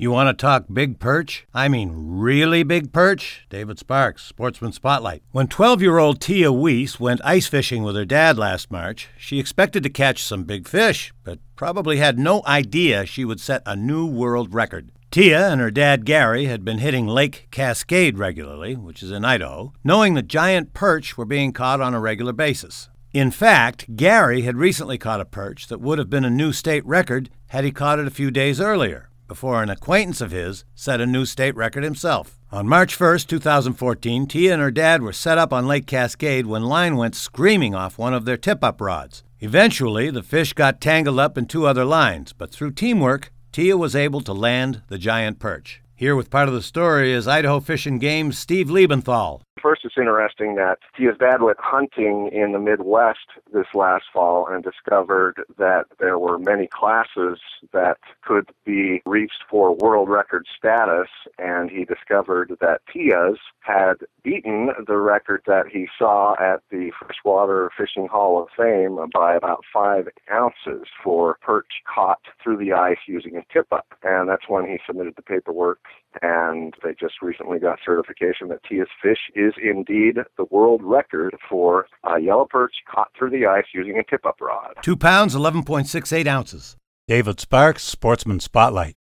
You want to talk big perch? I mean really big perch? David Sparks, Sportsman Spotlight. When 12-year-old Tia Weiss went ice fishing with her dad last March, she expected to catch some big fish, but probably had no idea she would set a new world record. Tia and her dad Gary had been hitting Lake Cascade regularly, which is in Idaho, knowing that giant perch were being caught on a regular basis. In fact, Gary had recently caught a perch that would have been a new state record had he caught it a few days earlier, before an acquaintance of his set a new state record himself. On March 1st, 2014, Tia and her dad were set up on Lake Cascade when line went screaming off one of their tip-up rods. Eventually, the fish got tangled up in two other lines, but through teamwork, Tia was able to land the giant perch. Here with part of the story is Idaho Fish and Game's Steve Liebenthal. First, it's interesting that Tia's dad went hunting in the Midwest this last fall and discovered that there were many classes that could be reached for world record status, and he discovered that Tia's had beaten the record that he saw at the Freshwater Fishing Hall of Fame by about 5 ounces for perch caught through the ice using a tip-up. And that's when he submitted the paperwork, and they just recently got certification that Tia's fish is indeed the world record for yellow perch caught through the ice using a tip-up rod. 2 pounds, 11.68 ounces. David Sparks, Sportsman Spotlight.